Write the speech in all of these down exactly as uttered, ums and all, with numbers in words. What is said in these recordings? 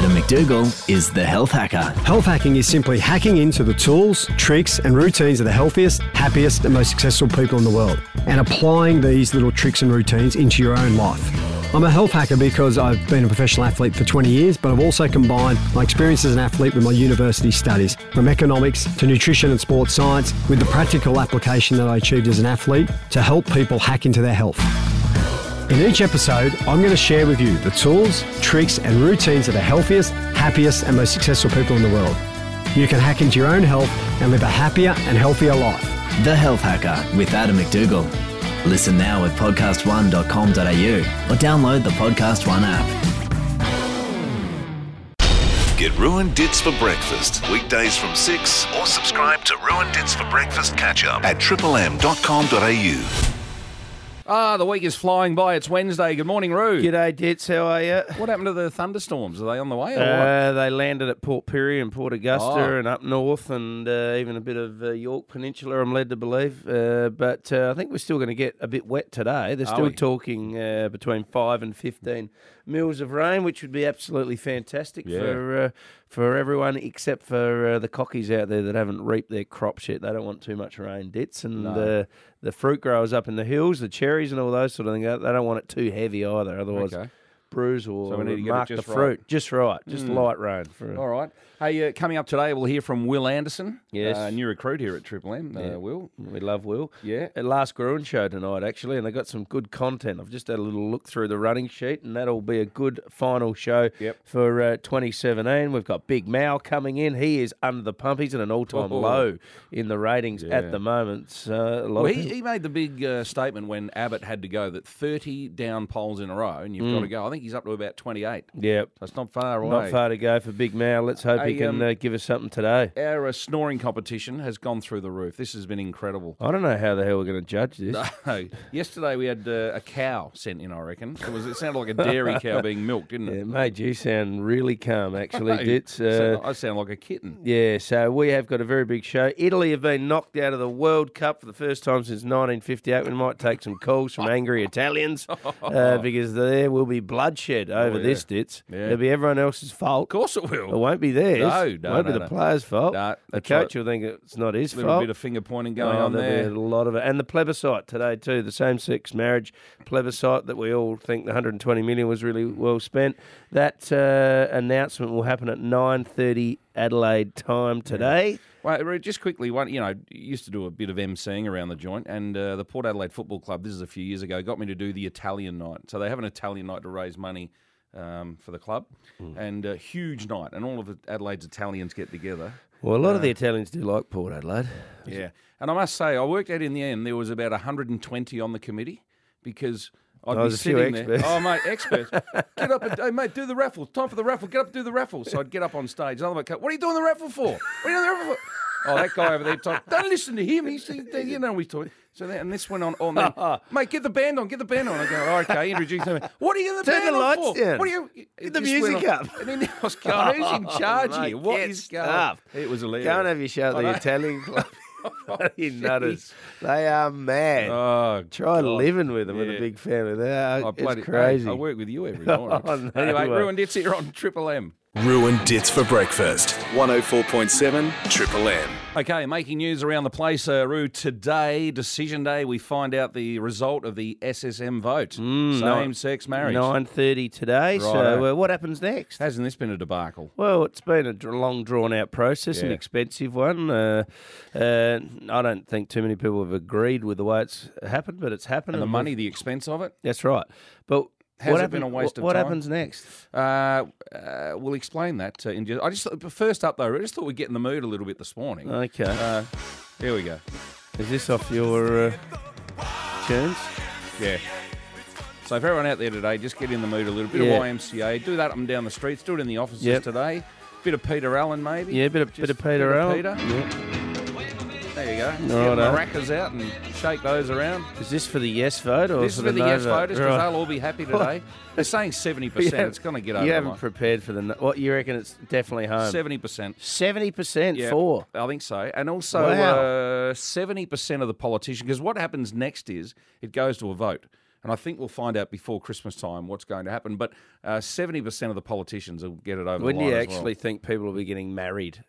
Adam McDougall is the Health Hacker. Health hacking is simply hacking into the tools, tricks and routines of the healthiest, happiest and most successful people in the world and applying these little tricks and routines into your own life. I'm a health hacker because I've been a professional athlete for twenty years, but I've also combined my experience as an athlete with my university studies, from economics to nutrition and sports science, with the practical application that I achieved as an athlete to help people hack into their health. In each episode, I'm going to share with you the tools, tricks and routines of the healthiest, happiest and most successful people in the world. You can hack into your own health and live a happier and healthier life. The Health Hacker with Adam McDougall. Listen now at podcast one dot com dot a u or download the Podcast One app. Get Ruined Dits for breakfast weekdays from six, or subscribe to Ruined Dits for breakfast catch up at triple m dot com dot a u. Ah, the week is flying by. It's Wednesday. Good morning, Roo. G'day, Dits. How are you? What happened to the thunderstorms? Are they on the way or Uh, they landed at Port Pirie and Port Augusta Oh. and up north and uh, even a bit of uh, York Peninsula, I'm led to believe. Uh, but uh, I think we're still going to get a bit wet today. They're Are still we? talking uh, between five and fifteen mils of rain, which would be absolutely fantastic Yeah. for uh, for everyone except for uh, the cockies out there that haven't reaped their crops yet. They don't want too much rain, Dits. And No. uh, the fruit growers up in the hills, the cherries and all those sort of things, they don't want it too heavy either. Otherwise, Okay. bruise or So we need to get it mark just the right. fruit. Just right. Just Mm. light rain. For what? All right. Hey, uh, coming up today, we'll hear from Will Anderson. Yes. Uh, new recruit here at Triple M. Uh, Yeah. Will. We love Will. Yeah. At last Gruen show tonight, actually, and they got some good content. I've just had a little look through the running sheet, and that'll be a good final show Yep. for uh, twenty seventeen. We've got Big Mal coming in. He is under the pump. He's at an all-time Oh. low in the ratings Yeah. at the moment. So a lot Well, of he, people- he made the big uh, statement when Abbott had to go that thirty down polls in a row, and you've got to go. I think he's up to about twenty-eight. yeah, So it's not far away. not far to go for Big Mal. Let's hope he Hey, can um, uh, give us something today. Our uh, snoring competition has gone through the roof. This has been incredible. I don't know how the hell we're going to judge this. No. Yesterday we had uh, a cow sent in, I reckon. It was. It sounded like a dairy cow being milked, didn't Yeah, it? it made you sound really calm, actually, Hey, Dits. so- Uh, I sound like a kitten. Yeah, so we have got a very big show. Italy have been knocked out of the World Cup for the first time since nineteen fifty-eight. We might take some calls from angry Italians uh, because there will be bloodshed over yeah. this, Dits. Yeah. It'll be everyone else's fault. Of course it It will. won't be theirs. No, it no, won't no, be the no. players' fault. No, the that's coach right. will think it's not his A little fault. bit of finger pointing going Oh, on there'll there. be a lot of it. And the plebiscite today, too, the same-sex marriage plebiscite that we all think the one hundred twenty million was really well spent. That uh, announcement will happen at nine thirty Adelaide time today. Well, Ru, just quickly, one you know, used to do a bit of emceeing around the joint, and uh, the Port Adelaide Football Club, this is a few years ago, got me to do the Italian night. So they have an Italian night to raise money um, for the club, and a huge night, and all of the Adelaide's Italians get together. Well, a lot of the Italians do like Port Adelaide. Yeah, and I must say, I worked out in the end there was about one hundred twenty on the committee because I'd Oh, be there's a few sitting there. experts. Oh, mate, experts! Get up, and, hey, mate, do the raffle. Time for the raffle. Get up, and do the raffle. So I'd get up on stage. Another one, go, what are you doing the raffle for? What are you doing the raffle for? Oh, that guy over there, talk, don't listen to him. He's, he, you know, he's talking. So then, and this went on. on then, mate, get the band on. Get the band on. I go, oh, okay. Introduce them. What are you in the Turn band the on lights for? down. What are you? Get it the just went music on. up. And then I was going, who's in charge Oh, here? What get is going? stuff. It was hilarious. Go and have your show at I the know. Italian club. You jeez. nutters. They are mad. Oh, Try God. living with them with Yeah. a big family. They are, I bloody- it's crazy. Hey, I work with you every morning. Oh, no anyway, way. Ruined Dits here on Triple M. Ruined Dits for breakfast. one oh four point seven Triple M. Okay, making news around the place, uh, Roo. Today, decision day, we find out the result of the S S M vote. Same-sex marriage. nine thirty today. So Righto. uh, what happens next? Hasn't this been a debacle? Well, it's been a dr- long, drawn-out process, an Yeah. expensive one. Uh, uh, I don't think too many people have agreed with the way it's happened, but it's happened. And the and money, we've- the expense of it? That's right. But Has what it been happen- a waste of what time? happens next? Uh, uh, we'll explain that. Uh, in just, I just thought- first up though, I just thought we'd get in the mood a little bit this morning. Okay. Uh, here we go. Is this off your uh, tunes? Yeah. So for everyone out there today, just get in the mood a little bit Yeah. of Y M C A. Do that up and down the streets. Do it in the offices Yep. today. Bit of Peter Allen, maybe. Yeah, bit of, Just bit of Peter bit Allen. Peter. Yeah. There you go. Righto. Get the maracas out and shake those around. Is this for the yes vote or This is for for the the no yes vote? voters because Right. they'll all be happy today. They're saying seventy percent. You It's going to get over You the haven't line. prepared for the no- what you reckon? It's definitely home. seventy percent. Seventy percent Yeah, for. I think so. And also Wow. uh, seventy percent of the politicians, because what happens next is it goes to a vote. And I think we'll find out before Christmas time what's going to happen. But uh, seventy percent of the politicians will get it over When the line do you as well. actually think people will be getting married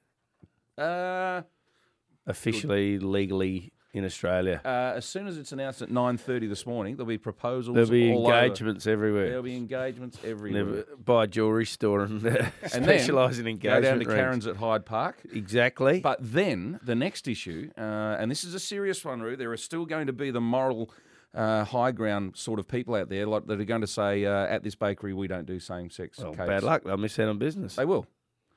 Uh, officially, legally in Australia? uh, as soon as it's announced at nine thirty this morning, there'll be proposals. There'll be all over. engagements everywhere. There'll be engagements everywhere. Never buy a jewellery store and, uh, And then specialise in go engagement down to rings. Karen's at Hyde Park. Exactly. But then the next issue, uh, and this is a serious one, Roo, there are still going to be the moral uh, high ground sort of people out there like, that are going to say, uh, at this bakery, we don't do same-sex Well, cakes. bad luck. They'll miss out on business. They will.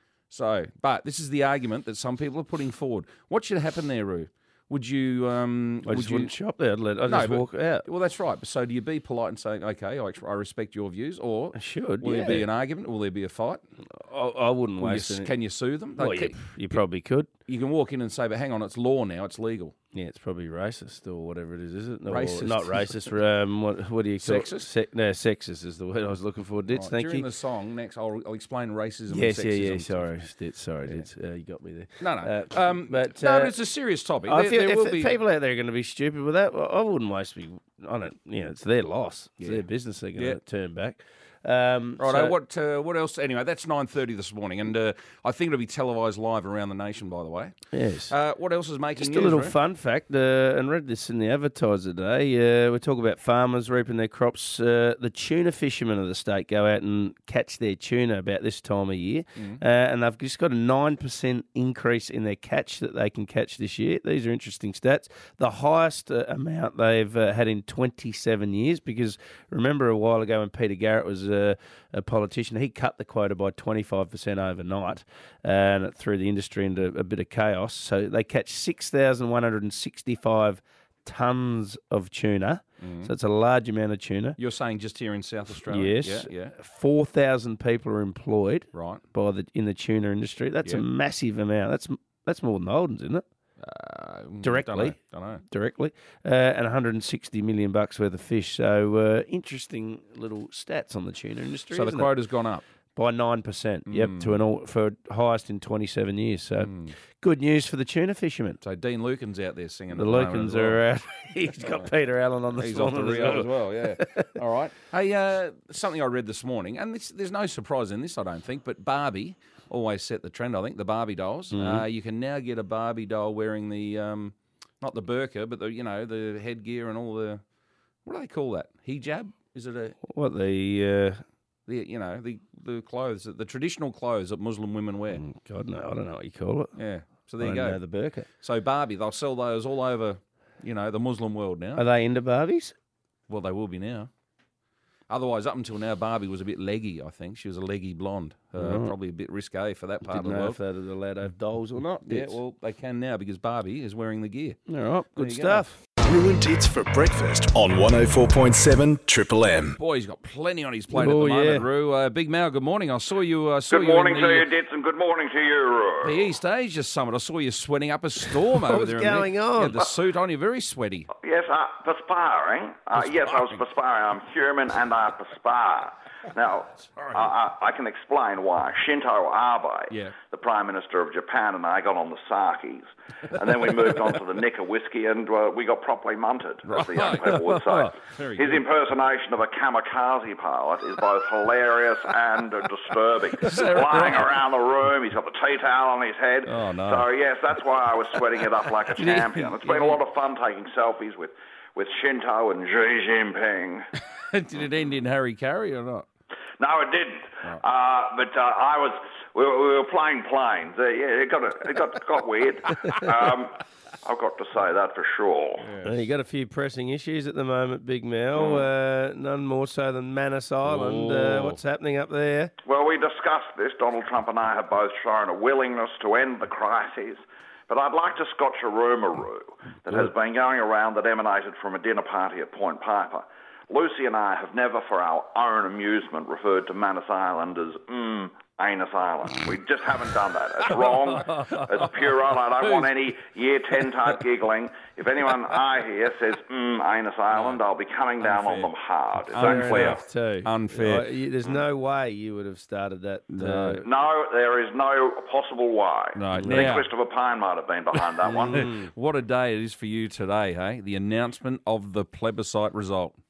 So, but this is the argument that some people are putting forward. What should happen there, Roo? Would you... Um, I would just you, wouldn't shop there. I'd, let, I'd No, just but- walk out. Well, that's right. So do you be polite and say, okay, I, I respect your views, or I should, will yeah. there be an argument? Will there be a fight? I, I wouldn't Will you, waste s- any... can you sue them? Well, Like, you, you probably could. you can walk in and say, but hang on, it's law now, it's legal. Yeah, it's probably racist or whatever it is, is it? Or Racist. not racist. Um, what, what do you call Sexist? it? Se- no, sexist is the word I was looking for. Dits, Right, thank during you. the song, next, I'll, I'll explain racism Yes, and yeah, sexism. yeah. Sorry, Dits, sorry, Dits. Uh, you got me there. No, no. Uh, um, but, no, uh, but it's a serious topic. I There, feel there if will the be... people out there are going to be stupid with that, well, I wouldn't waste me. I don't. You know, it's their loss. It's Yeah. their business. They're going to Yeah. turn back. Um, Right, so- what uh, what else? Anyway, that's nine thirty this morning, and uh, I think it'll be televised live around the nation, by the way. Yes. Uh, what else is making Just news, a little Ray? fun fact, uh, and read this in the Advertiser today. Uh, we talk about farmers reaping their crops. Uh, the tuna fishermen of the state go out and catch their tuna about this time of year, Mm-hmm. uh, and they've just got a nine percent increase in their catch that they can catch this year. These are interesting stats. The highest uh, amount they've uh, had in twenty-seven years, because remember a while ago when Peter Garrett was uh, a politician, he cut the quota by twenty-five percent overnight, and it threw the industry into a bit of chaos. So they catch six thousand one hundred sixty-five tonnes of tuna. So it's a large amount of tuna. You're saying just here in South Australia? Yes. Yeah, yeah. four thousand people are employed Right. by the in the tuna industry. That's Yeah. a massive amount. That's that's more than Holden's, isn't it? Uh, Directly. Don't know. Don't know. Directly. Uh, and one hundred sixty million bucks worth of fish. So uh, interesting little stats on the tuna industry. So the isn't it? quota's gone up. By nine percent. Yep, Mm. to an all, for highest in twenty-seven years. So good news for the tuna fishermen. So Dean Lucan's out there singing. The at moment Lucans as well. are out. He's got Peter Allen on the He's off the morning reel as well, yeah. All right. Hey, uh, something I read this morning, and this, there's no surprise in this, I don't think, but Barbie always set the trend, I think, the Barbie dolls. Mm-hmm. Uh, you can now get a Barbie doll wearing the, um, not the burqa, but the, you know, the headgear and all the, what do they call that? Hijab? Is it a, What the? Uh, the you know, the, the clothes, the traditional clothes that Muslim women wear? God no, I don't know what you call it. Yeah. So there I you don't go. know the burqa. So Barbie, they'll sell those all over, you know, the Muslim world now. Are they into Barbies? Well, they will be now. Otherwise, up until now, Barbie was a bit leggy, I think. She was a leggy blonde. Uh, Right. Probably a bit risque for that part Didn't of the know world. if they're allowed to have dolls or not. Yeah, Dits. well, they can now because Barbie is wearing the gear. all right, good you go. stuff. Ruined Tits for breakfast on one oh four point seven Triple M. Boy, he's got plenty on his plate at Oh, the moment, yeah. Roo. Uh, Big Mal, good morning. I saw you. Uh, saw Good you morning in to the, you, Dits, and good morning to you, Roy. the East Asia Summit. I saw you sweating up a storm over was there. going You on? had the suit on. You're very sweaty. Yes, uh, perspiring. Uh, yes, I was perspiring. I'm human and I perspire. Now, I, I, I can explain why. Shinzo Abe, Yeah. the Prime Minister of Japan, and I got on the Sakis. And then we moved on to the Nika whiskey, and uh, we got properly munted, as the young people would say. Very His good. impersonation of a kamikaze pilot is both hilarious and uh, disturbing. that Lying right? around the room, he's got the tea towel on his head. Oh, no. So, yes, that's why I was sweating it up like a you- champion. It's been a lot of fun taking selfies with, with Shinto and Xi Jinping. Did it end in Harry Carey or not? No, it didn't. Uh, but uh, I was. We were, we were playing planes. Uh, yeah, it got it got got weird. Um, I've got to say that for sure. Uh, you got a few pressing issues at the moment, Big Mel. Uh, none more so than Manus Island. Uh, Oh. what's happening up there? Well, we discussed this. Donald Trump and I have both shown a willingness to end the crisis. But I'd like to scotch a rumour that has been going around that emanated from a dinner party at Point Piper. Lucy and I have never, for our own amusement, referred to Manus Island as mm, Anus Island. We just haven't done that. It's wrong. It's puerile. I don't want any year ten type giggling. If anyone I hear says mm, Anus Island, I'll be coming down on them hard. Is that Unfair. clear? Enough too. Unfair. Uh, you- there's no way you would have started that. Uh, No, there is no possible why. No, I think now- Christopher Pine might have been behind that one. What a day it is for you today, hey? The announcement of the plebiscite result.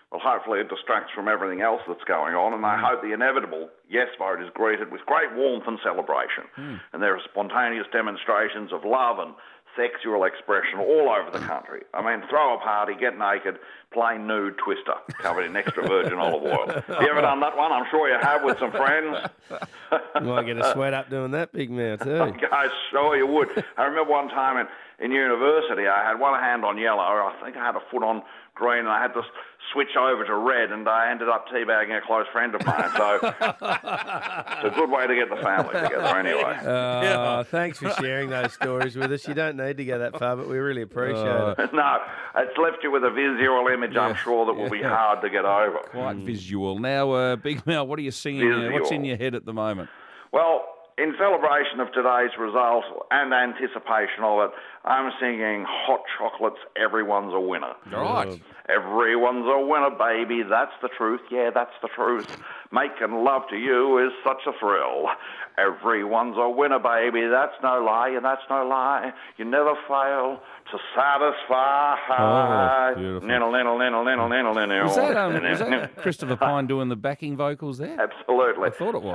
Well, hopefully it distracts from everything else that's going on, and I hope the inevitable yes vote is greeted with great warmth and celebration. Mm. And there are spontaneous demonstrations of love and sexual expression all over the country. I mean, throw a party, get naked, play nude Twister covered in extra virgin olive oil. Have you ever done that one? I'm sure you have with some friends. You might get a sweat up doing that, big mouth, too. I sure you would. I remember one time in, in university, I had one hand on yellow. I think I had a foot on green, and I had to switch over to red, and I ended up teabagging a close friend of mine. So it's a good way to get the family together anyway. Uh, yeah. Thanks for sharing those stories with us. You don't need to go that far, but we really appreciate uh, it. No, it's left you with a visual image, yeah. I'm sure, that will yeah. be hard to get over. Quite mm. visual. Now, uh, Big Mel, what are you singing? Uh, what's in your head at the moment? Well, in celebration of today's result and anticipation of it, I'm singing Hot Chocolate's Everyone's a Winner. All right. Everyone's a winner, baby, that's the truth, yeah, that's the truth. Making love to you is such a thrill. Everyone's a winner, baby, that's no lie, and that's no lie. You never fail to satisfy. Oh, beautiful. Ninnle, ninnle, ninnle, ninnle, ninnle, ninnle. Was that, um, was that Christopher Pine doing the backing vocals there? Absolutely. I thought it was.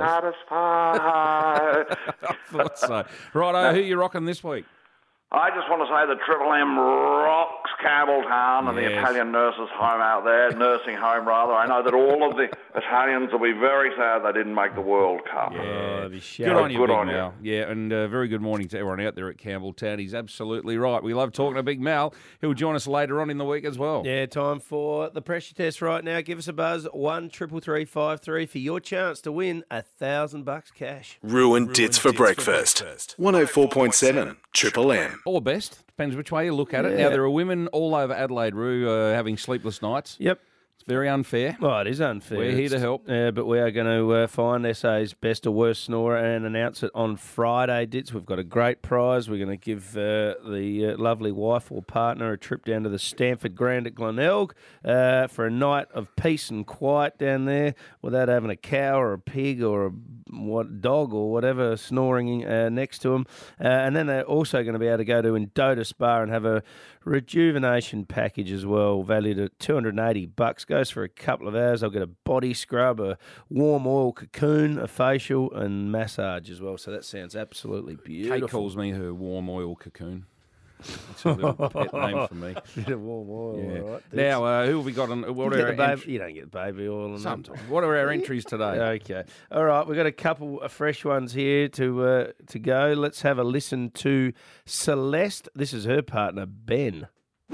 Satisfy. I thought so. Righto, who are you rocking this week? I just want to say that Triple M rocks Campbelltown and yes. the Italian nurses' home out there, nursing home rather. I know that all of the Italians will be very sad they didn't make the World Cup. Yeah, good on you, good Big on Mal. You. Yeah, and uh, very good morning to everyone out there at Campbelltown. He's absolutely right. We love talking to Big Mal. He'll join us later on in the week as well. Yeah, time for the pressure test right now. Give us a buzz, one triple three five three for your chance to win a thousand bucks cash. Ruined Dits for breakfast. one oh four point seven Triple M. Or best. Depends which way you look at it. Yeah. Now, there are women all over Adelaide, Roo, uh, having sleepless nights. Yep. It's very unfair. Well, it is unfair. We're here to help. Uh, but we are going to uh, find S A's best or worst snorer and announce it on Friday, Dits. We've got a great prize. We're going to give uh, the uh, lovely wife or partner a trip down to the Stanford Grand at Glenelg uh, for a night of peace and quiet down there without having a cow or a pig or a what dog or whatever snoring uh, next to them. Uh, and then they're also going to be able to go to Indota Spa and have a rejuvenation package as well, valued at two hundred eighty bucks. Goes for a couple of hours. They'll get a body scrub, a warm oil cocoon, a facial, and massage as well. So that sounds absolutely beautiful. Kate calls me her warm oil cocoon. It's a little pet name for me. Bit of warm oil, Yeah. all right. Now, uh, who have we got on? What You, are get our the ent- baby, you don't get baby oil in them. Sometimes. What are our entries today? Okay. All right, we've got a couple of fresh ones here to uh, to go. Let's have a listen to Celeste. This is her partner, Ben.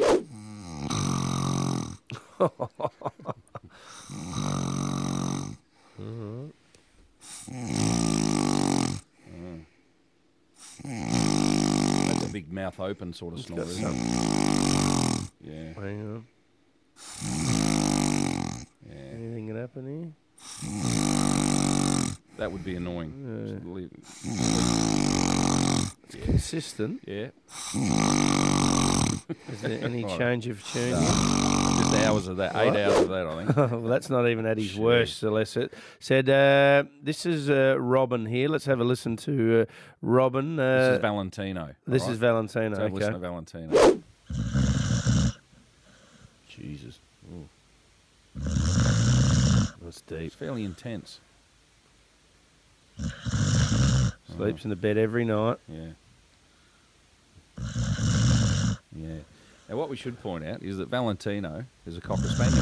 That's a big mouth open sort of snore, isn't it? Yeah. Hang on. Yeah. Anything can happen here? That would be annoying. It's consistent. Yeah. Is there any Right. change of tune? Just hours of that. Eight What? hours of that, I think. Well, that's not even at his worst, Celeste. Said, uh, this is uh, Robin here. Let's have a listen to uh, Robin. Uh, This is Valentino. This all is right? Valentino. So have a listen Okay. to Valentino. Jesus. That's deep. It's fairly intense. Sleeps in the bed every night. Yeah. Yeah. Now, what we should point out is that Valentino is a Cocker Spaniel.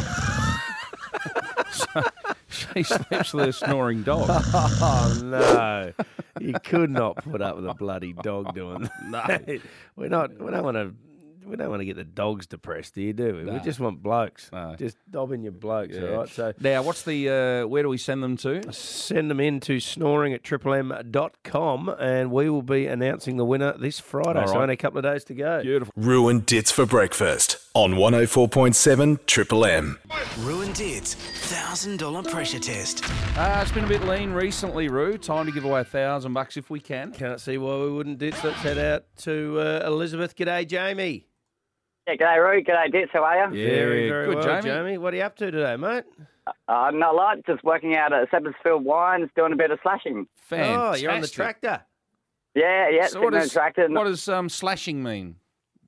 So she sleeps with a snoring dog. Oh, no. You could not put up with a bloody dog doing that. No. We're not, we don't want to... We don't want to get the dogs depressed, do you, do we? No. We just want blokes. No. Just dobbing your blokes, Yeah. all right? So Now, what's the, uh, where do we send them to? send them in to snoring at triple m dot com and we will be announcing the winner this Friday. All So right. only a couple of days to go. Beautiful. Ruined Dits for breakfast on one oh four point seven Triple M. Ruined Dits, one thousand dollars pressure test. Uh, it's been a bit lean recently, Roo. Time to give away a thousand bucks if we can. Can't see why we wouldn't ditch. Let's head out to uh, Elizabeth. G'day, Jamie. Yeah, g'day, Roy. G'day, Dits. How are you? Yeah, very, very good, well, Jamie. What are you up to today, mate? Uh, not a lot. Just working out at Seppesfield Wines, doing a bit of slashing. Fantastic. Oh, you're on the tractor. Yeah, yeah. So what sitting on does, a tractor. what does um, slashing mean?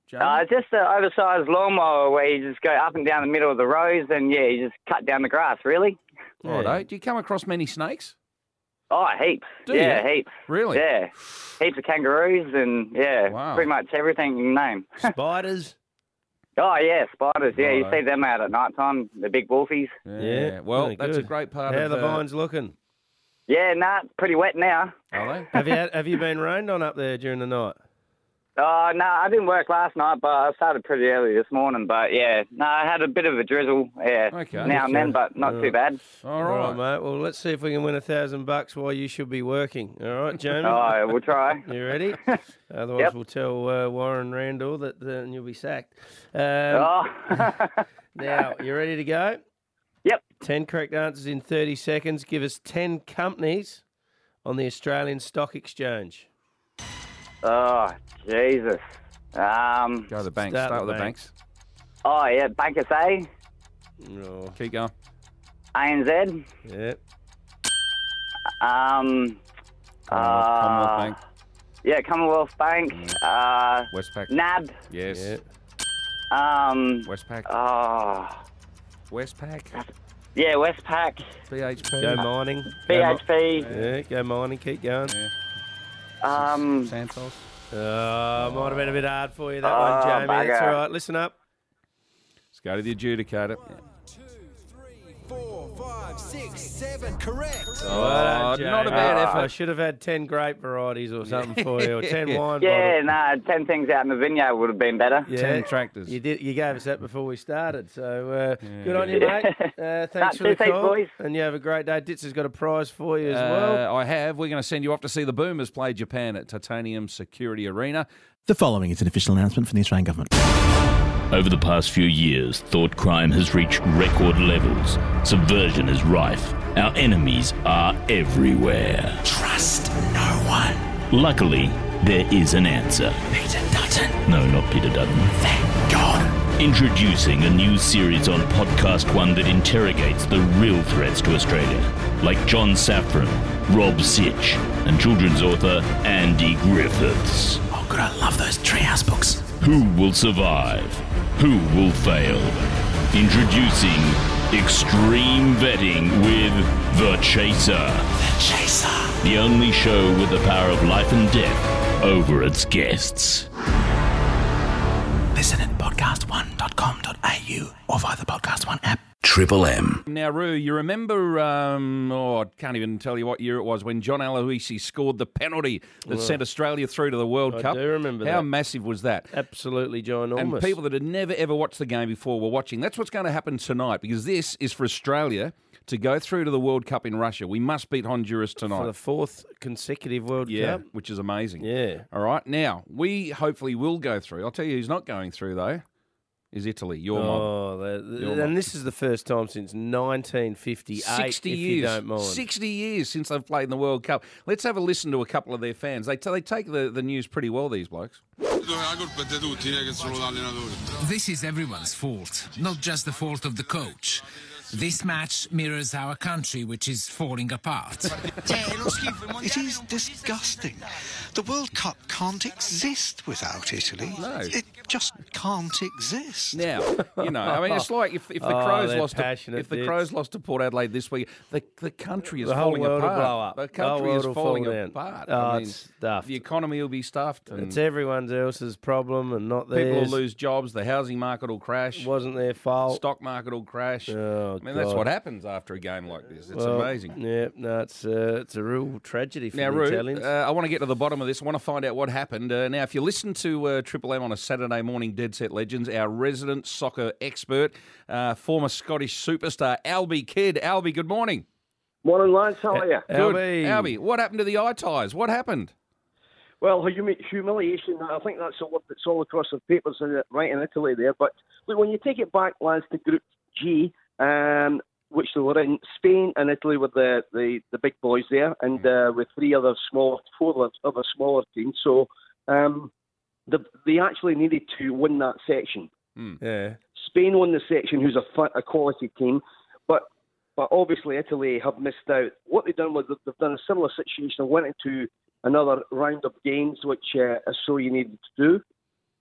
Jamie? Uh, just an oversized lawnmower where you just go up and down the middle of the rows and, yeah, you just cut down the grass, really. Righto. Do you come across many snakes? Oh, heaps. Do yeah, you? heaps. Really? Yeah. Heaps of kangaroos and, yeah, Wow. pretty much everything you can name. Spiders. Oh, yeah, spiders. Yeah, you Righto. see them out at night time, the big wolfies. Yeah. Well, really that's good. a great part How of are the uh, vines looking? Yeah, nah, pretty wet now. Are they? Have you had, have you been rained on up there during the night? Oh, no, I didn't work last night, but I started pretty early this morning. But, yeah, no, I had a bit of a drizzle, yeah, Okay. now and then, but not too bad. All All right. right, mate. Well, let's see if we can win a thousand bucks while you should be working. All right, Jamie? Oh, we'll try. You ready? Otherwise, Yep. we'll tell uh, Warren Randall that uh, you'll be sacked. Um, Oh. Now, you ready to go? Yep. ten correct answers in thirty seconds. Give us ten companies on the Australian Stock Exchange. Oh, Jesus. Um. Go to the banks. Start Start, the with the banks. banks. Oh, yeah, Bankers A, Oh, Keep going. A N Z, yeah. um, Commonwealth, Commonwealth uh, Bank. yeah, Commonwealth Bank, uh, Westpac. N A B, Yes. Yeah. um, Westpac. oh, Westpac. yeah, Westpac, B H P. Go mining. Go mi- B H P, Yeah, go mining. Keep going. um, Santos. Oh, might have been a bit hard for you, that Oh, one, Jamie. That's bugger. all right. Listen up. Let's go to the adjudicator. Four, five, six, seven, correct. Well done, Oh, Jamie. not a bad I effort. should have had ten grape varieties or something for you, or ten wine yeah, bottles. nah, ten things out in the vineyard would have been better. Yeah. Ten tractors. You did. You gave us that before we started, so uh, good on you, mate. Uh, thanks Nah, for the two thanks, call, boys. and you have a great day. Ditz has got a prize for you as well. Uh, I have. We're going to send you off to see the Boomers play Japan at Titanium Security Arena. The following is an official announcement from the Australian Government. Over the past few years, thought crime has reached record levels. Subversion is rife. Our enemies are everywhere. Trust no one. Luckily, there is an answer. Peter Dutton. No, not Peter Dutton. Thank God. Introducing a new series on Podcast One that interrogates the real threats to Australia, like John Safran, Rob Sitch, and children's author Andy Griffiths. Oh, God, I love those treehouse books. Who will survive? Who will fail? Introducing Extreme Vetting with The Chaser. The Chaser. The only show with the power of life and death over its guests. Listen at podcast one dot com dot a u or via the Podcast One app. Triple M. Now, Roo, you remember, um, oh, I can't even tell you what year it was, when John Aloisi scored the penalty that Well, sent Australia through to the World I Cup? do remember How that. massive was that? Absolutely ginormous. And people that had never, ever watched the game before were watching. That's what's going to happen tonight, because this is for Australia to go through to the World Cup in Russia. We must beat Honduras for tonight. the fourth consecutive World Yeah, Cup. which is amazing. Yeah. All right. Now, we hopefully will go through. I'll tell you who's not going through, though, is Italy, your mob. Oh, the, the- Your and mob. this is the first time since nineteen fifty-eight, sixty if years. you don't mind. sixty years since they've played in the World Cup. Let's have a listen to a couple of their fans. They, t- they take the, the news pretty well, these blokes. This is everyone's fault, not just the fault of the coach. This match mirrors our country, which is falling apart. It is disgusting. The World Cup can't exist without Italy. No. It just can't exist. Now, you know, I mean, it's like if, if the Oh, Crows they're lost to, passionate if the bits. Crows lost to Port Adelaide this week, the the country is The whole falling world will apart. blow up. The The whole country world is will fall falling down. apart. Oh, I mean, it's stuffed. the economy will be stuffed. And It's everyone else's problem and not theirs. people will lose jobs. The housing market will crash. It wasn't their fault. Stock market will crash. Oh, I mean, that's God. what happens after a game like this. It's Well, amazing. Yeah, no, it's uh, it's a real tragedy for Now, the Roo, Italians. uh, I want to get to the bottom of this. I want to find out what happened. Uh, now, if you listen to uh, Triple M on a Saturday morning, Dead Set Legends, our resident soccer expert, uh, former Scottish superstar, Albie Kidd. Albie, good morning. Morning, lads. How are you? Good. Albie. Albie, what happened to the eye ties? What happened? Well, humi- humiliation, I think that's all, that's all across the papers uh, right in Italy there. But look, when you take it back, lads, to Group G, um, which they were in, Spain and Italy were the, the, the big boys there, and uh, with three other small, four other smaller teams. So um, the, they actually needed to win that section. Yeah. Spain won the section, who's a, fi- a quality team, but but obviously Italy have missed out. What they've done was they've- they've done a similar situation, went into another round of games, which uh, is so you needed to do.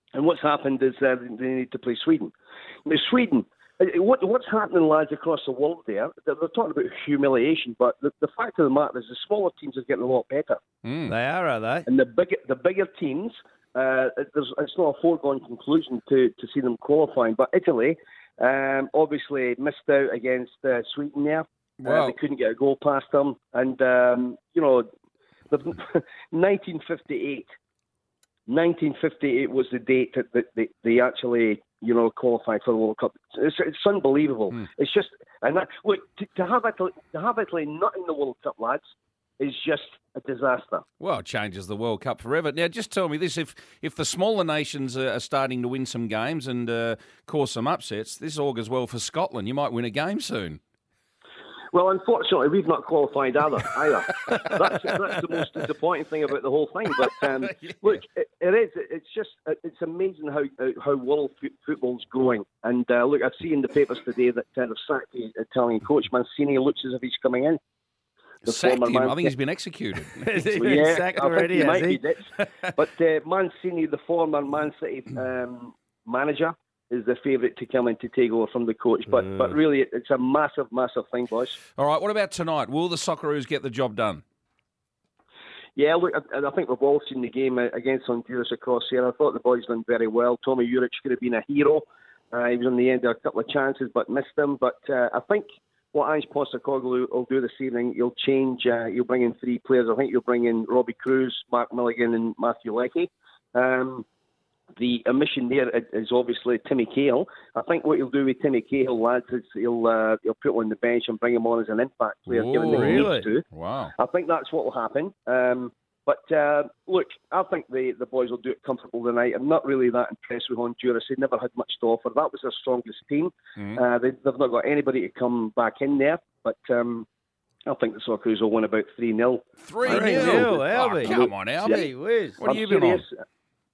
And what's happened is uh, they need to play Sweden. Now, Sweden, uh, what, what's happening, lads, across the world there, they're, they're talking about humiliation, but the, the fact of the matter is the smaller teams are getting a lot better. Mm. They are, are they? And the bigger, the bigger teams, uh, there's, it's not a foregone conclusion to, to see them qualifying. But Italy um, obviously missed out against uh, Sweden there. Wow. Uh, they couldn't get a goal past them. And, um, you know, the, nineteen fifty-eight nineteen fifty-eight was the date that, that they, they actually, you know, qualified for the World Cup. It's, it's unbelievable. Mm. It's just, and that, look, to, to have Italy, to have Italy not in the World Cup, lads, is just a disaster. Well, it changes the World Cup forever. Now, just tell me this: if if the smaller nations are, are starting to win some games and uh, cause some upsets, this augurs well for Scotland. You might win a game soon. Well, unfortunately, we've not qualified either. either. That's, that's the most disappointing thing about the whole thing. But um, look, it, it is. It's just it's amazing how how world f- football's going. And uh, look, I've seen in the papers today that uh, they've sacked the Italian coach Mancini. Looks as if he's coming in. The Sacked him. Man- I think he's been executed. Has he Well, been yeah, sacked I think already? he Has might he? be next. But uh, Mancini, the former Man City um, manager, is the favourite to come in to take over from the coach. But Mm. but really, it's a massive, massive thing, boys. All right, what about tonight? Will the Socceroos get the job done? Yeah, look, I, I think we've all seen the game against Honduras across here. I thought the boys done very well. Tommy Juric could have been a hero. Uh, he was on the end of a couple of chances, but missed them. But uh, I think what Ange Postecoglou will do this evening, he'll change. Uh, he'll bring in three players. I think he'll bring in Robbie Cruz, Mark Milligan, and Matthew Leckie. Um, The omission there is obviously Timmy Cahill. I think what he'll do with Timmy Cahill, lads, is he'll uh, he'll put him on the bench and bring him on as an impact player, Ooh, given that he really? needs to. Wow. I think that's what will happen. Um, but uh, look, I think the, the boys will do it comfortable tonight. I'm not really that impressed with Honduras. They never had much to offer. That was their strongest team. Mm. Uh, they, they've not got anybody to come back in there. But um, I think the Socceroos will win about three nil. three Three nil? nil, Oh, Albie. come on, Albie. Gee whiz. What have I'm you been on? serious.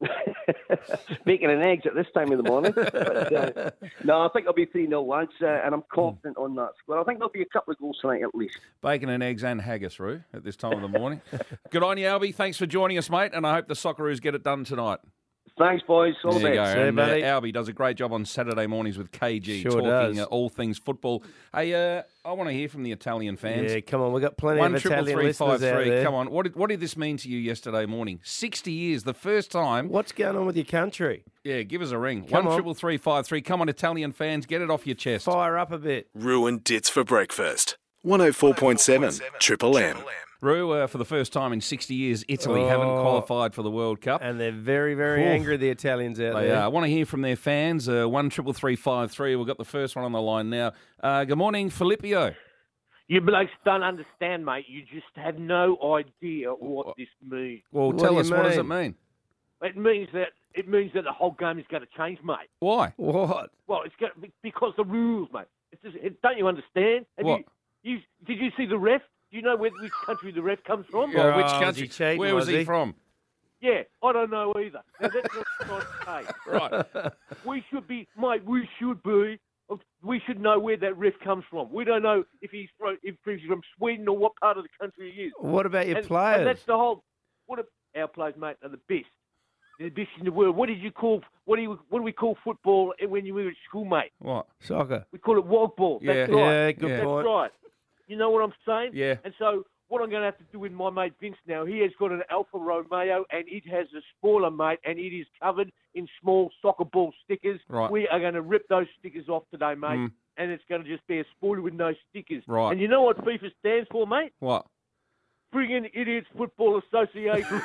Bacon and eggs at this time of the morning. But, uh, no, I think it'll be three nil, lads, uh, and I'm confident on that score. I think there'll be a couple of goals tonight at least. Bacon and eggs and haggis, Roo, at this time of the morning. Good on you, Albie. Thanks for joining us, mate, and I hope the Socceroos get it done tonight. Thanks, boys. All the There you best. go. See you, And, uh, buddy. Albie does a great job on Saturday mornings with K G, Sure talking does. uh, all things football. Hey, uh, I want to hear from the Italian fans. Yeah, come on. We've got plenty One of triple Italian three listeners five out three. there. Come on, what did what did this mean to you yesterday morning? Sixty years, the first time. What's going on with your country? Yeah, give us a ring. Come One on. triple three five three. Come on, Italian fans, get it off your chest. Fire up a bit. Ruined Dits for breakfast. one oh four point seven Triple M. Roo, uh, for the first time in sixty years, Italy Oh. haven't qualified for the World Cup. And they're very, very Oof. angry, the Italians out They there. are. I want to hear from their fans. Uh, one triple three five three. We've got the first one on the line now. Uh, good morning, Filippio. You blokes don't understand, mate. You just have no idea what this means. Well, What tell do you us, what does it mean? mean? It means that it means that the whole game is going to change, mate. Why? What? Well, it's going to, because the rules, mate. It's just, it, don't you understand? Have What? You, you did you see the ref? Do you know where, which country the ref comes from? Well, which Oh, country? was he cheating, Where was was he, he? from? Yeah, I don't know either. Now, that's what I'm trying to say. Right. We should be, mate. We should be. We should know where that ref comes from. We don't know if he's from, if he's from Sweden or what part of the country he is. What about your and, players? And that's the whole. What a, our players, mate, are the best. They're the best in the world. What did you call? What do you? What do we call football when you were at school, mate? What? Soccer. We call it wog ball. Yeah. That's right. Yeah, good Yeah. point. That's right. You know what I'm saying? Yeah. And so what I'm going to have to do with my mate Vince now, he has got an Alfa Romeo and it has a spoiler, mate, and it is covered in small soccer ball stickers. Right. We are going to rip those stickers off today, mate, Mm. and it's going to just be a spoiler with no stickers. Right. And you know what FIFA stands for, mate? What? Friggin' Idiots Football Association.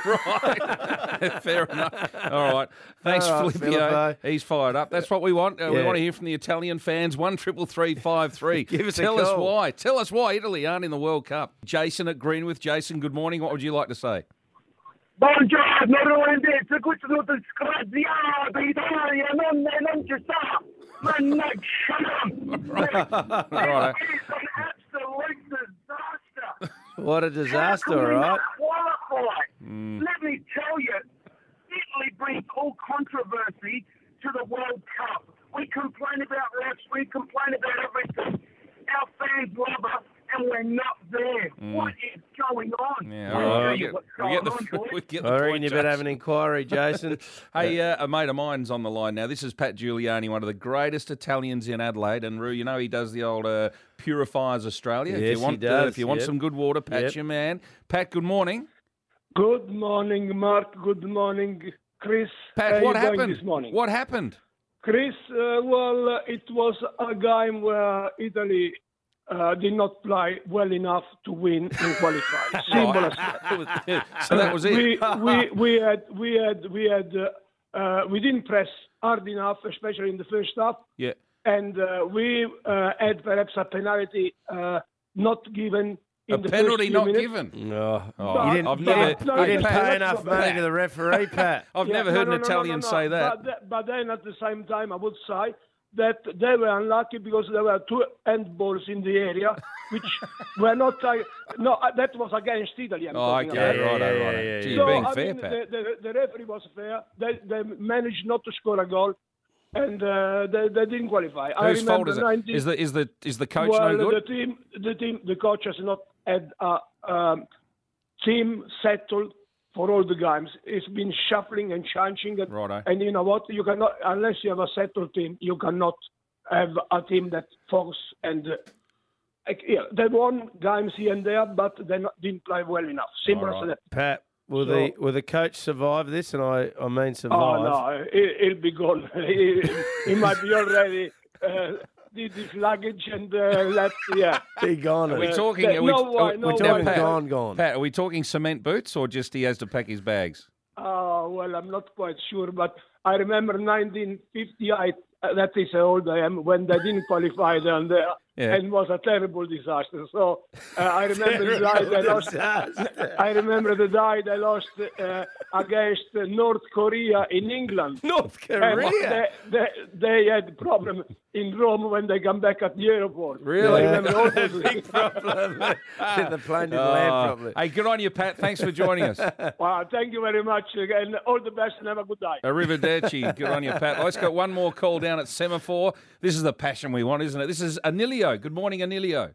Right. Fair enough. All right. Thanks, All right, Filippio. Filippo. He's fired up. That's what we want. Uh, We Yeah. want to hear from the Italian fans. One triple three five three. Give us a Tell us call. why. Tell us why Italy aren't in the World Cup. Jason at Greenwith. Jason, good morning. What would you like to say? Buongiorno, Ruindiz, questo tutto scrazziato, Italia, non, non ci sta. Mannaggia. Right. It's an absolute disaster. What a disaster, How can we right? not qualify? Mm. Let me tell you, Italy brings all controversy to the World Cup. We complain about refs, we complain about everything. Our fans love us, and we're not there. Mm. What is going on? Yeah, all right. We get, we get the, we get the I reckon point, you better have Jason. an inquiry, Jason. Hey, uh, a mate of mine's on the line now. This is Pat Giuliani, one of the greatest Italians in Adelaide. And, Roo, you know he does the old uh, Purifiers Australia. Yes, if you want, he does. Uh, if you want Yep. some good water, Pat's Yep. your man. Pat, good morning. Good morning, Mark. Good morning, Chris. Pat, How what you doing happened? this morning? What happened? Chris, uh, well, uh, it was a game where Italy uh, did not play well enough to win and qualify. Simple as that. So that was it. We we we had we had we had uh, uh, we didn't press hard enough, especially in the first half, Yeah. and uh, we uh, had perhaps a penalty uh, not given. In A the penalty first few not minutes. given? No. Oh, you didn't, I've you never, didn't, no, you didn't Pat, pay enough Pat. money to the referee, Pat. I've Yeah, never no, heard no, an no, no, Italian no, no. say that. But, th- but then at the same time, I would say that they were unlucky because there were two handballs in the area, which were not. Uh, no, uh, that was against Italy. I'm Oh, talking okay, about. right, yeah, right, yeah, right. yeah, Gee, yeah. you're So, being I fair, mean, Pat. the, the, the referee was fair. They, they managed not to score a goal, and uh, they, they didn't qualify. I Whose fault remember is it? nineteen Is the is the is the coach well, no good? The team, the team, the coach has not had a um, team settled for all the games. It's been shuffling and changing, and, Righto. and you know what? You cannot, unless you have a settled team, you cannot have a team that focus and. Uh, like, yeah, they won games here and there, but they not, didn't play well enough. Simple All as right. that. Pat, will So- the will the coach survive this? And I, I mean Oh survive. no, he, he'll be gone. he, he might be already. Uh, did his luggage and uh, left. Yeah. He gone. Are we Uh, talking? there- Are we, no are way, we- no we're way. talking Pat, Pat, gone, gone. Pat, are we talking cement boots or just he has to pack his bags? Oh, well, I'm not quite sure, but I remember nineteen fifty-eight, uh, that is how old I am, when they didn't qualify down there, Yeah. and it was a terrible disaster. So uh, I remember the day they lost. I remember the day they lost uh, against uh, North Korea in England. North And Korea. they, they, they had problem in Rome when they come back at the airport. Really? So I remember all those Big problem. The plane didn't Oh. land properly. Hey, good on you, Pat. Thanks for joining us. Wow, thank you very much, and all the best, and have a good day. Arrivederci. Good on you, Pat. Let's got one more call down at Semaphore. This is the passion we want, isn't it? This is Anilio. Good morning, Anilio.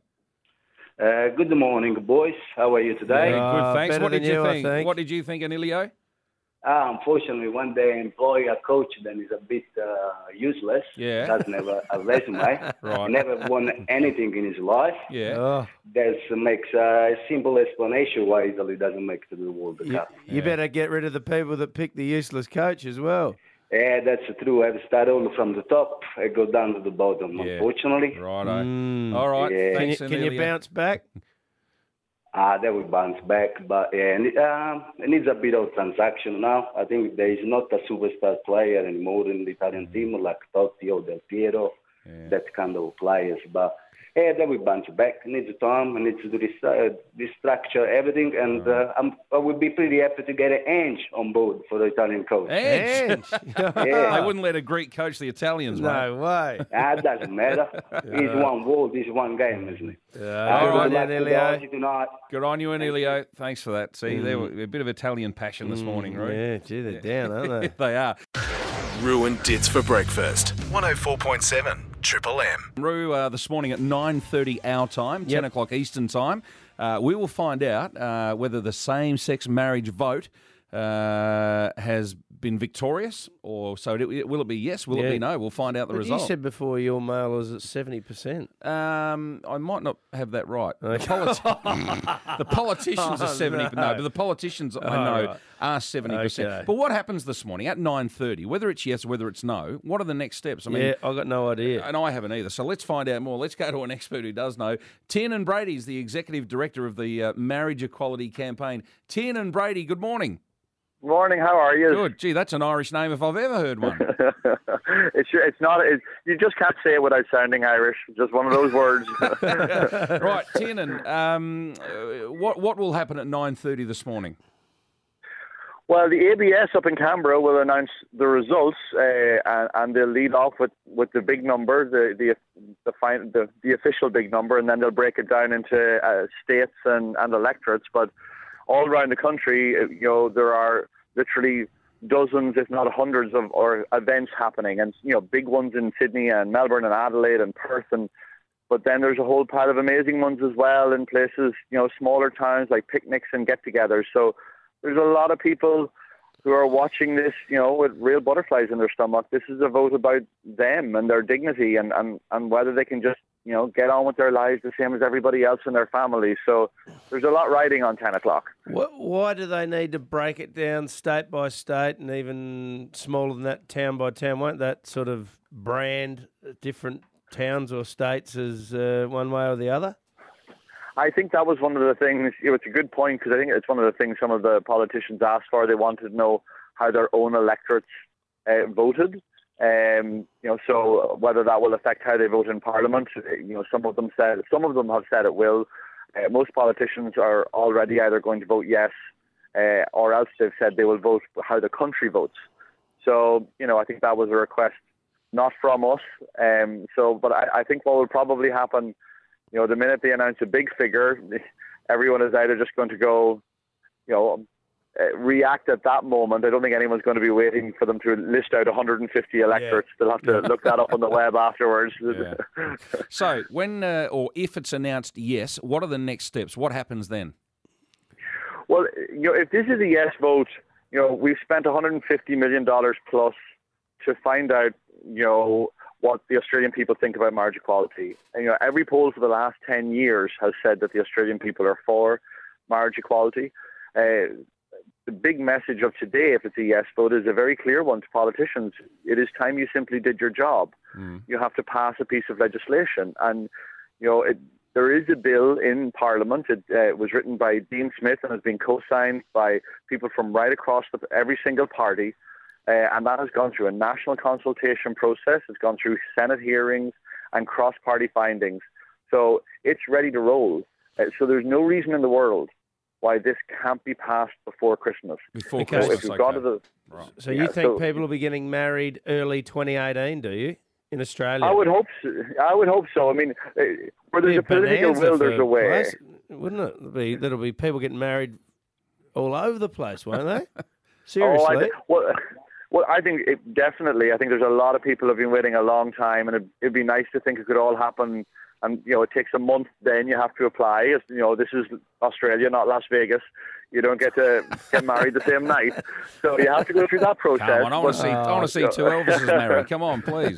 Uh, good morning, boys. How are you today? Yeah, good, thanks. better What did than you you, I think? think. What did you think, Anilio? Uh, unfortunately, when they employ a coach, then is a bit uh, useless. Yeah. Doesn't have a, a resume. Right. Never won anything in his life. Yeah. Oh, That makes a simple explanation why Italy doesn't make it to the World you, Cup. you better get rid of the people that pick the useless coach as well. Yeah, that's true. I've started all from the top. I go down to the bottom, Yeah. unfortunately. Righto. Mm. All right. Yeah. Can you, Thanks, can you Anilio. bounce back? Ah, that will bounce back, but yeah, and, um, it needs a bit of transaction now. I think there is not a superstar player anymore in the Italian team like Totti or Del Piero, Yeah. that kind of players. But yeah, that will bounce back. It needs time. It needs to restru- uh, restructure everything, and uh, I'm, I would be pretty happy to get an Ange on board for the Italian coach. Ange. Yeah. They wouldn't let a Greek coach the Italians, mate. No way. Ah, it doesn't matter. It's one world. It's one game, isn't it? Yeah, Uh, good right, on good you, luck to the Anelio. Aussie tonight. Good on you, Anilio. Thanks for that. See, there were a bit of Italian passion this morning, right? Yeah, gee, they're down, aren't they? They are. Ruined Dits for breakfast. one oh four point seven Triple M. Roo, uh, this morning at nine thirty our time, ten Yep. o'clock Eastern time, uh, we will find out uh, whether the same-sex marriage vote uh, has been victorious, or so it, will it be yes, will it Yeah. be no? We'll find out the But result. you said before your mail was at seventy percent. Um, I might not have that right. The, Okay. politi- the politicians are Oh, seventy. No. no. but the politicians I Oh, know right. are seventy percent. Okay. But what happens this morning at nine thirty? Whether it's yes, whether it's no, what are the next steps? I mean, Yeah, I got no idea. and I haven't either. So let's find out more. Let's go to an expert who does know. Tiernan Brady is the executive director of the uh, Marriage Equality Campaign. Tiernan Brady, good morning. Morning, how are you? Good. Gee, that's an Irish name if I've ever heard one. it's it's not. It, you just can't say it without sounding Irish. Just one of those words. Right, Tiernan, um, uh, what what will happen at nine thirty this morning? Well, the A B S up in Canberra will announce the results, uh, and, and they'll lead off with, with the big number, the the the, fin- the the official big number, and then they'll break it down into uh, states and, and electorates. But all around the country, you know, there are literally dozens, if not hundreds, of or events happening, and you know, big ones in Sydney and Melbourne and Adelaide and Perth and But then there's a whole pile of amazing ones as well in places, you know, smaller towns like picnics and get-togethers. So there's a lot of people who are watching this, you know, with real butterflies in their stomach. This is a vote about them and their dignity and, and, and whether they can just, you know, get on with their lives the same as everybody else in their family. So there's a lot riding on ten o'clock. Why do they need to break it down state by state and even smaller than that, town by town? Won't that sort of brand different towns or states as uh, one way or the other? I think that was one of the things, you know, it's a good point because I think it's one of the things some of the politicians asked for. They wanted to know how their own electorates uh, voted. Um, you know, so whether that will affect how they vote in Parliament, you know, some of them said, some of them have said it will. Uh, most politicians are already either going to vote yes uh, or else they've said they will vote how the country votes. So, you know, I think that was a request not from us. Um, so, but I, I think what will probably happen, you know, the minute they announce a big figure, everyone is either just going to go, you know, uh, react at that moment. I don't think anyone's going to be waiting for them to list out one hundred fifty electorates. Yeah. They'll have to look that up on the web afterwards. Yeah. So when uh, or if it's announced yes, what are the next steps? What happens then? Well, you know, if this is a yes vote, you know, we've spent one hundred fifty million dollars plus to find out, you know, what the Australian people think about marriage equality. And, you know, every poll for the last ten years has said that the Australian people are for marriage equality. Uh, the big message of today, if it's a yes vote, is a very clear one to politicians. It is time you simply did your job. Mm. You have to pass a piece of legislation. And, you know, it, there is a bill in Parliament. It uh, was written by Dean Smith and has been co-signed by people from right across the, every single party. Uh, and that has gone through a national consultation process. It's gone through Senate hearings and cross-party findings. So it's ready to roll. Uh, so there's no reason in the world why this can't be passed before Christmas. Before so Christmas, if we've okay. gone to the, right. So yeah, you think so, people will be getting married early twenty eighteen, do you, in Australia? I would hope so. I would hope so. I mean, uh, where there's a political will, there's a way. Place, wouldn't it? It'll be, there'll be people getting married all over the place, won't they? Seriously? Oh, I, well, Well, I think it, definitely. I think there's a lot of people who have been waiting a long time, and it, it'd be nice to think it could all happen. And you know, it takes a month. Then you have to apply. As, you know, this is Australia, not Las Vegas. You don't get to get married the same night, so you have to go through that process. Come on, I want to see. I want to see two Elvises married. Come on, please.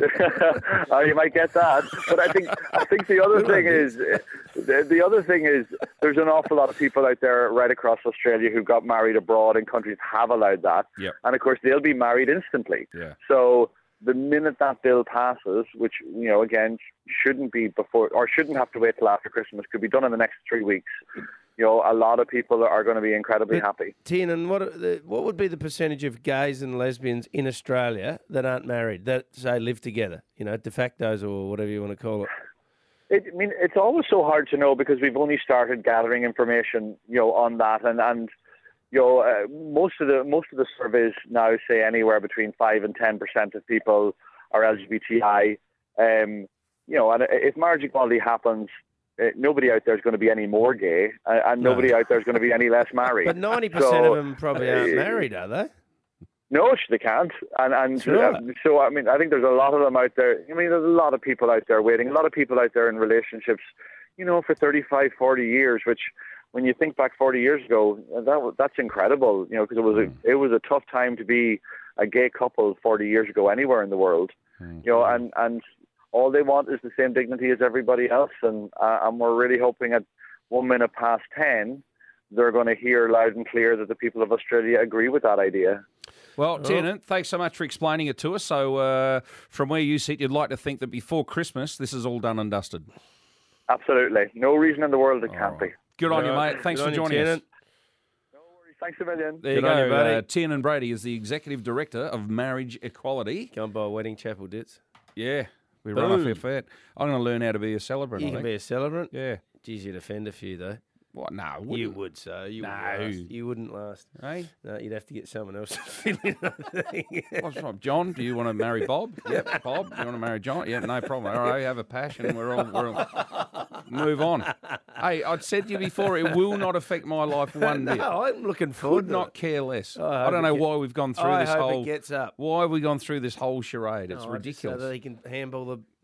Oh, you might get that, but I think I think the other thing is the, the other thing is there's an awful lot of people out there right across Australia who got married abroad, and countries have allowed that. Yep. And of course, they'll be married instantly. Yeah. So the minute that bill passes, which, you know, again, shouldn't be before or shouldn't have to wait till after Christmas, could be done in the next three weeks. You know, a lot of people are going to be incredibly but, happy. Tiernan, what are the, what would be the percentage of gays and lesbians in Australia that aren't married, that say live together? You know, de factos or whatever you want to call it. It, I mean, it's always so hard to know because we've only started gathering information, you know, on that, and and you know, uh, most of the most of the surveys now say anywhere between five and ten percent of people are L G B T I. Um, you know, and if marriage equality happens, uh, nobody out there is going to be any more gay, uh, and no. nobody out there is going to be any less married. But ninety percent so, of them probably aren't uh, married, are they? No, they can't. And and right. uh, so I mean, I think there's a lot of them out there. I mean, there's a lot of people out there waiting. A lot of people out there in relationships, you know, for thirty-five, forty years, which, when you think back forty years ago, that that's incredible, you know, because it was a, it was a tough time to be a gay couple forty years ago anywhere in the world, mm-hmm. you know, and, and all they want is the same dignity as everybody else, and uh, and we're really hoping at one minute past ten, they're going to hear loud and clear that the people of Australia agree with that idea. Well, Tiernan, thanks so much for explaining it to us. So uh, from where you sit, you'd like to think that before Christmas, this is all done and dusted. Absolutely. No reason in the world it can't right. be. Good on you, mate. Thanks Good for joining you, us. No worries. Thanks a million. There Good you go. you, buddy. Uh, Tiernan Brady is the Executive Director of Marriage Equality. Go and buy a wedding chapel, Dits. Yeah. We Boom. run off our fat. I'm going to learn how to be a celebrant. You I can think. be a celebrant? Yeah. Geez, you'd offend a few, though. What? No. Wouldn't. You would, so. You no. wouldn't last. You wouldn't last. Hey? No, you'd have to get someone else to fill in, I think. What's wrong? John, do you want to marry Bob? Yep. Bob, do you want to marry John? Yeah, no problem. All right, you have a passion. We're all, we're all... Move on. Hey, I'd said to you before, it will not affect my life one bit. No, I'm looking forward Could to not it. care less. I I, hope don't it know get- why we've gone through I this hope it whole... gets up. Why have we gone through this whole charade? It's Oh, ridiculous. So that he can handball the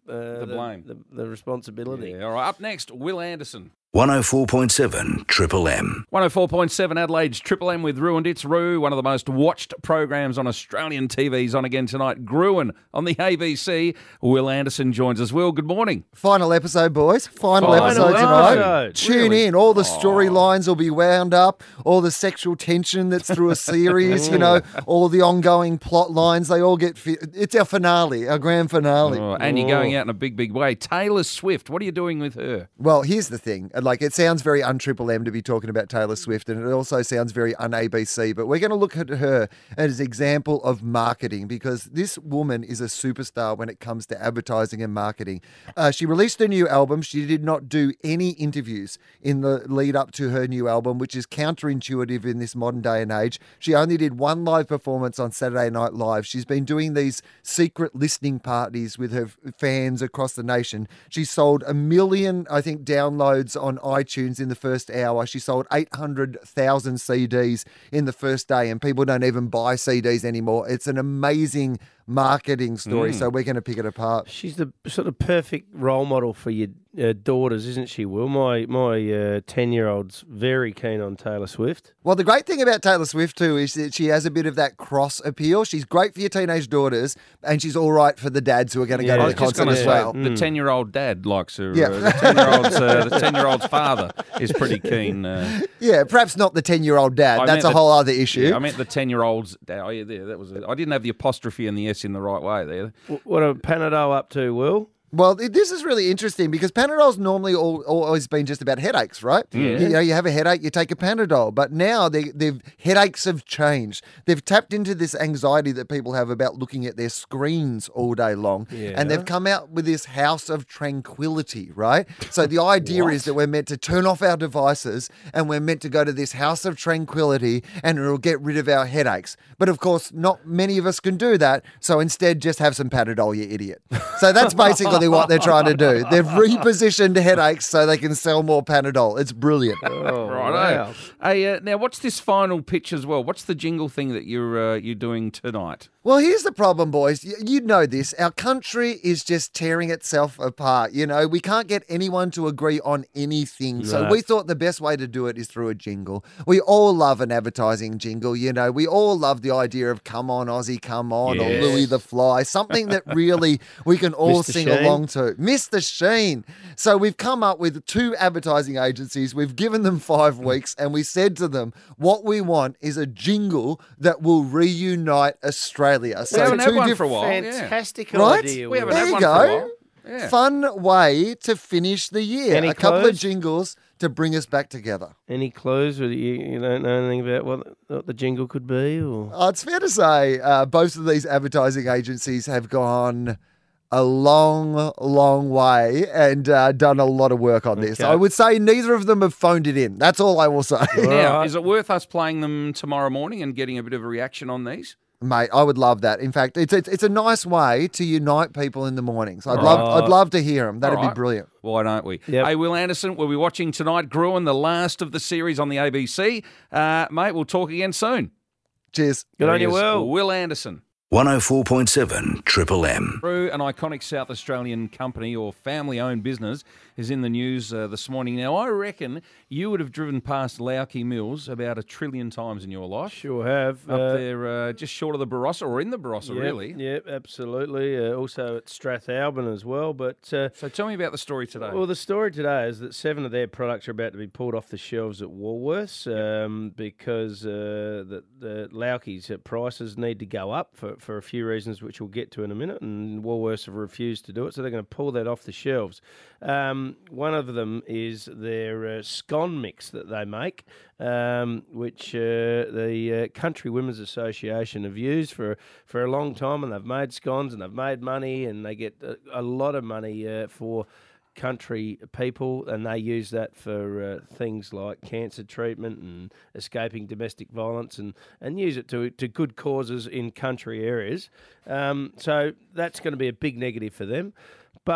uh, The blame. the, the responsibility. Yeah, all right. Up next, Will Anderson. one oh four point seven Triple M. one oh four point seven Adelaide's Triple M with Ruined. It's Roo, one of the most watched programs on Australian T V's on again tonight. Gruen on the A B C. Will Anderson joins us. Will, good morning. Final episode, boys. Final, Final episode tonight. episode. Tune Really? in. All the storylines will be wound up. All the sexual tension that's through a series, you know, all the ongoing plot lines, they all get... Fi- it's our finale, our grand finale. Oh, and you're going out in a big, big way. Taylor Swift, what are you doing with her? Well, here's the thing. Like, it sounds very un-Triple M to be talking about Taylor Swift, and it also sounds very un-A B C, but we're going to look at her as an example of marketing, because this woman is a superstar when it comes to advertising and marketing. Uh, she released a new album. She did not do any interviews in the lead up to her new album, which is counterintuitive in this modern day and age. She only did one live performance on Saturday Night Live. She's been doing these secret listening parties with her fans across the nation. She sold a million, I think, downloads on iTunes in the first hour. She sold eight hundred thousand C Ds in the first day, and people don't even buy C Ds anymore. It's an amazing marketing story, Mm. so we're going to pick it apart. She's the sort of perfect role model for your uh, daughters, isn't she, Will? My my uh, ten-year-old's very keen on Taylor Swift. Well, the great thing about Taylor Swift, too, is that she has a bit of that cross appeal. She's great for your teenage daughters, and she's all right for the dads who are going to Yeah, go I to was the just concert gonna as say, well. The ten-year-old dad likes her. Yeah. Uh, the ten-year-old's uh, the ten-year-old's father is pretty keen. Uh, Yeah, perhaps not the ten-year-old dad. I That's meant a the- whole other issue. Yeah, I meant the ten-year-old's dad. Oh, yeah, there, that was. I didn't have the apostrophe and the S in the right way there. What are Panadol up to, Will? Well, it- this is really interesting because Panadol's normally all, always been just about headaches, right? Yeah. You know, you have a headache, you take a Panadol. But now they, they've headaches have changed. They've tapped into this anxiety that people have about looking at their screens all day long. Yeah. And they've come out with this house of tranquility, right? So the idea is that we're meant to turn off our devices and we're meant to go to this house of tranquility and it'll get rid of our headaches. But of course, not many of us can do that. So instead, just have some Panadol, you idiot. So that's basically what they're trying to do. They've repositioned headaches so they can sell more Panadol. It's brilliant. Oh, Right. Hey, uh, now what's this final pitch as well? What's the jingle thing that you're uh, you're doing tonight? Well, here's the problem, boys. You, you know this. Our country is just tearing itself apart. You know, we can't get anyone to agree on anything. So No. we thought the best way to do it is through a jingle. We all love an advertising jingle. You know, we all love the idea of "Come on, Aussie, come on," Yes. or "Louis the Fly," something that really we can all Mister sing Sheen. along to. Mister Sheen. So we've come up with two advertising agencies. We've given them five weeks, and we said to them, what we want is a jingle that will reunite Australia. So haven't had two one diff- for a while. Fantastic Right? idea. We Will. haven't There had you one for a go. while. Yeah. Fun way to finish the year. Any a couple clues? of jingles to bring us back together. Any clues? Or you, you don't know anything about what, what the jingle could be? Or Uh, it's fair to say uh, both of these advertising agencies have gone a long, long way and uh, done a lot of work on this. Okay. I would say neither of them have phoned it in. That's all I will say. Now, is it worth us playing them tomorrow morning and getting a bit of a reaction on these? Mate, I would love that. In fact, it's it's, it's a nice way to unite people in the mornings. I'd love I'd love to hear them. That'd All right. be brilliant. Why don't we? Yep. Hey, Will Anderson, we'll be watching tonight, Gruen, the last of the series on the A B C. Uh, mate, we'll talk again soon. Cheers. Good There on he you, is, Will. Will Anderson. one oh four point seven Triple M. Through an iconic South Australian company or family-owned business is in the news uh, this morning. Now, I reckon you would have driven past Lauke Mills about a trillion times in your life. Sure have. Up Uh, there, uh, just short of the Barossa, or in the Barossa, Yep, really. Yep, absolutely. Uh, also at Strathalbyn as well. But uh, So tell me about the story today. well, the story today is that seven of their products are about to be pulled off the shelves at Woolworths um, because uh, the, the Lauke's uh, prices need to go up for, for a few reasons, which we'll get to in a minute. And Woolworths have refused to do it, so they're going to pull that off the shelves. Um, one of them is their uh, scone mix that they make, um, which uh, the uh, Country Women's Association have used for for a long time, and they've made scones and they've made money, and they get a, a lot of money uh, for country people, and they use that for uh, things like cancer treatment and escaping domestic violence, and, and use it to to good causes in country areas. Um, so that's going to be a big negative for them. But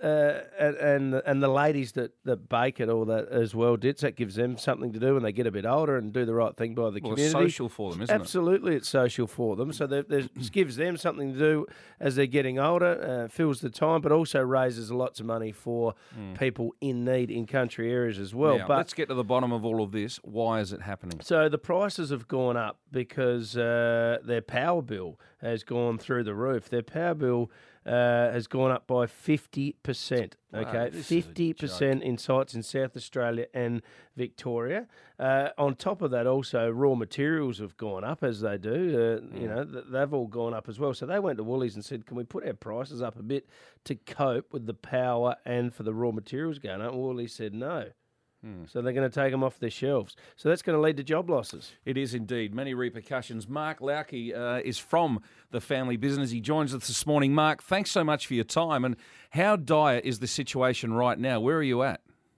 uh, and and the, and the ladies that, that bake it all that as well, Dits, that gives them something to do when they get a bit older and do the right thing by the Well, community. it's social for them, isn't it? Absolutely, it's social for them. So there, there's gives them something to do as they're getting older, uh, fills the time, but also raises lots of money for Mm. people in need in country areas as well. Now, but let's get to the bottom of all of this. Why is it happening? So the prices have gone up because uh, their power bill has gone through the roof. Their power bill uh, has gone up by fifty percent. Wow, Okay, this is a fifty percent in sites in South Australia and Victoria. Uh, on top of that, also raw materials have gone up as they do. Uh, You Mm. know, th- they've all gone up as well. So they went to Woolies and said, "Can we put our prices up a bit to cope with the power and for the raw materials going up?" And Woolies said no. Hmm. So they're going to take them off their shelves. So that's going to lead to job losses. It is indeed. Many repercussions. Mark Lauke uh, is from the family business. He joins us this morning. Mark, thanks so much for your time. And how dire is the situation right now? Where are you at?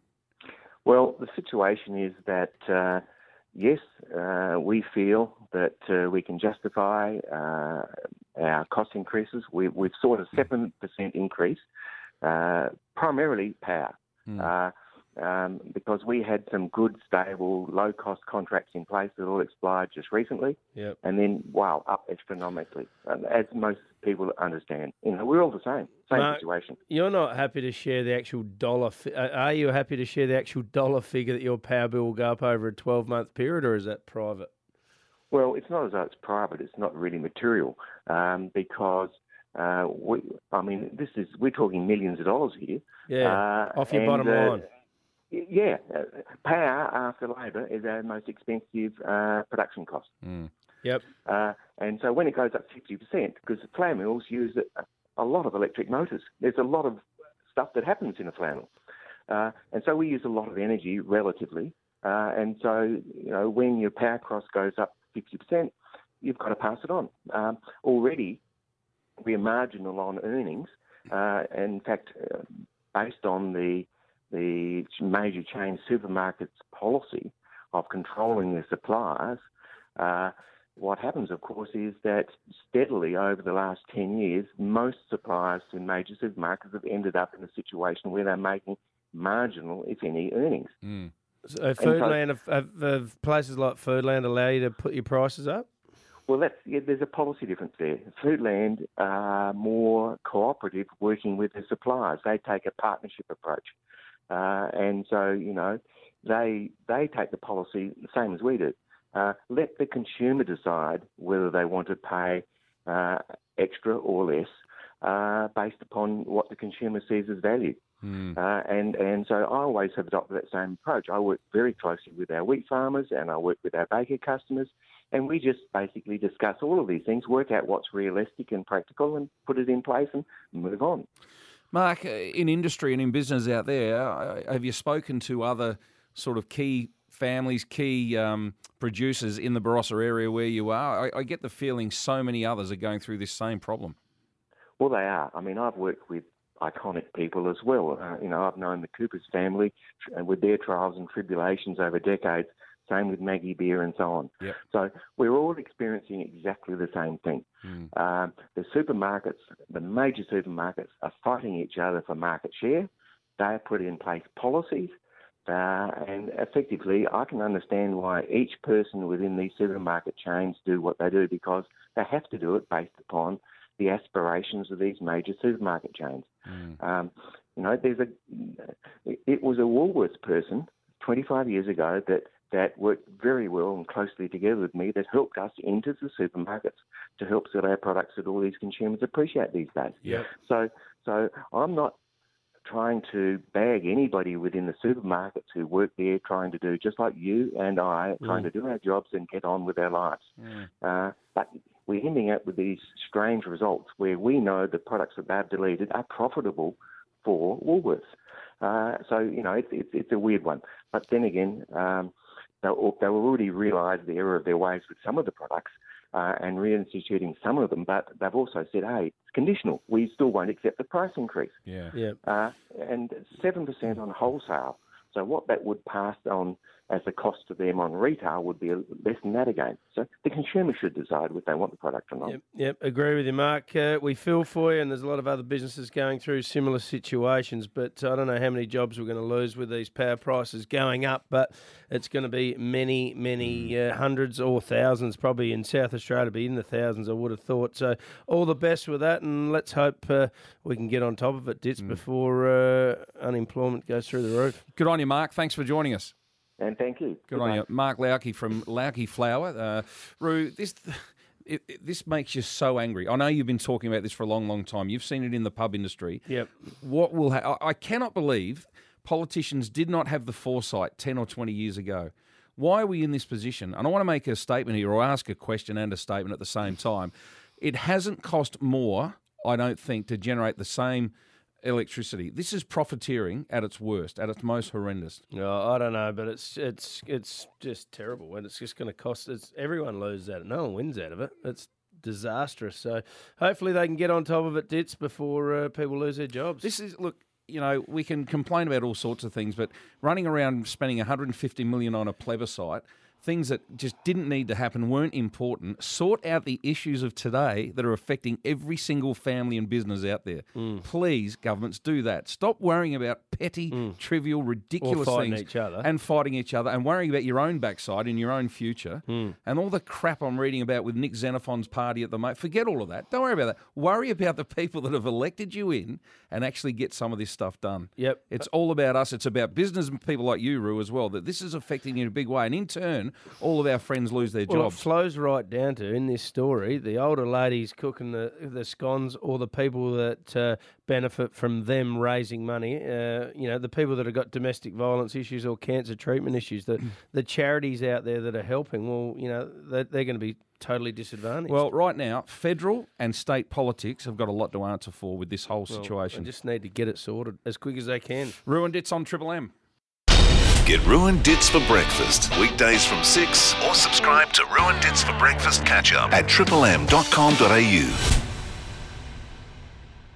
Well, the situation is that, uh, yes, uh, we feel that uh, we can justify uh, our cost increases. We, we've sought a seven percent increase, uh, primarily power. Hmm. Uh, Um, because we had some good, stable, low-cost contracts in place that all expired just recently, Yep. and then, wow, up astronomically, um, as most people understand. You know, we're all the same, same Mark, situation. You're not happy to share the actual dollar. Fi- uh, are you happy to share the actual dollar figure that your power bill will go up over a twelve-month period, or is that private? Well, it's not as though it's private. It's not really material, um, because uh, we, I mean, this is we're talking millions of dollars here. Yeah, uh, off your and, bottom uh, line. Yeah, uh, power after labour is our most expensive uh, production cost. Yep. Uh, and so when it goes up fifty percent, because the flour mills use a, a lot of electric motors, there's a lot of stuff that happens in a flour mill. Uh, and so we use a lot of energy relatively. Uh, and so, you know, when your power cost goes up fifty percent, you've got to pass it on. Um, already, we are marginal on earnings. Uh, in fact, uh, based on the the major chain supermarkets policy of controlling their suppliers, uh, what happens, of course, is that steadily over the last ten years, most suppliers to major supermarkets have ended up in a situation where they're making marginal, if any, earnings. So Foodland, have, have, have places like Foodland allow you to put your prices up? Well, that's yeah, there's a policy difference there. Foodland are more cooperative, working with their suppliers. They take a partnership approach. Uh, and so, you know, they they take the policy the same as we do. Uh, let the consumer decide whether they want to pay uh, extra or less uh, based upon what the consumer sees as value. Mm. Uh, and, and so I always have adopted that same approach. I work very closely with our wheat farmers and I work with our baker customers, and we just basically discuss all of these things, work out what's realistic and practical and put it in place and move on. Mark, in industry and in business out there, have you spoken to other sort of key families, key um, producers in the Barossa area where you are? I, I get the feeling so many others are going through this same problem. Well, they are. I mean, I've worked with iconic people as well. Uh, you know, I've known the Coopers family and with their trials and tribulations over decades. Same with Maggie Beer and so on. Yep. So we're all experiencing exactly the same thing. Mm. Um, the supermarkets, the major supermarkets, are fighting each other for market share. They have put in place policies, uh, and effectively, I can understand why each person within these supermarket chains do what they do, because they have to do it based upon the aspirations of these major supermarket chains. Mm. Um, you know, there's a. It was a Woolworths person twenty-five years ago that. that worked very well and closely together with me that helped us into the supermarkets to help sell our products that all these consumers appreciate these days. Yep. So, so I'm not trying to bag anybody within the supermarkets who work there, trying to do just like you and I, Mm. trying to do our jobs and get on with our lives. Mm. Uh, but we're ending up with these strange results where we know the products that they've deleted are profitable for Woolworths. Uh, so, you know, it's, it's, it's a weird one. But then again, um, they they already realised the error of their ways with some of the products uh, and reinstituting some of them, but they've also said, hey, it's conditional. We still won't accept the price increase. Yeah. Yeah. Uh, and seven percent on wholesale. So what that would pass on as the cost to them on retail would be less than that again. So the consumer should decide whether they want the product or not. Yep, yep, agree with you, Mark. Uh, we feel for you, and there's a lot of other businesses going through similar situations, but I don't know how many jobs we're going to lose with these power prices going up, but it's going to be many, many uh, hundreds or thousands, probably in South Australia, be in the thousands, I would have thought. So all the best with that, and let's hope uh, we can get on top of it, Ditz, mm. before uh, unemployment goes through the roof. Good on you, Mark. Thanks for joining us. And thank you. Good, Good on you. Mark Lauke from Lauke Flour. Uh, Roo, this it, it, this makes you so angry. I know you've been talking about this for a long, long time. You've seen it in the pub industry. Yep. What will ha- I, I cannot believe politicians did not have the foresight ten or twenty years ago. Why are we in this position? And I want to make a statement here, or ask a question and a statement at the same time. It hasn't cost more, I don't think, to generate the same electricity. This is profiteering at its worst, at its most horrendous. Oh, I don't know, but it's it's it's just terrible, and it's just going to cost. It's everyone loses out of it. No one wins out of it. It's disastrous. So hopefully they can get on top of it, Ditz, before uh, people lose their jobs. This is look. You know, we can complain about all sorts of things, but running around spending one hundred fifty million dollars on a plebiscite, things that just didn't need to happen, weren't important. Sort out the issues of today that are affecting every single family and business out there. Mm. Please, governments, do that. Stop worrying about petty, mm. trivial, ridiculous or fighting things each other. and fighting each other and worrying about your own backside and your own future mm. and all the crap I'm reading about with Nick Xenophon's party at the moment. Forget all of that. Don't worry about that. Worry about the people that have elected you in and actually get some of this stuff done. Yep. It's all about us. It's about business and people like you, Roo, as well, that this is affecting you in a big way. And in turn, all of our friends lose their well, jobs. It flows right down to, in this story, the older ladies cooking the, the scones or the people that uh, benefit from them raising money, uh, you know, the people that have got domestic violence issues or cancer treatment issues, the, the charities out there that are helping, well, you know, they're, they're going to be totally disadvantaged. Well, right now, federal and state politics have got a lot to answer for with this whole situation. Well, they just need to get it sorted as quick as they can. Roo and Ditz on Triple M. Get Roo and Ditz for breakfast weekdays from six, or subscribe to Roo and Ditz for breakfast catch up at triple m dot com dot a u.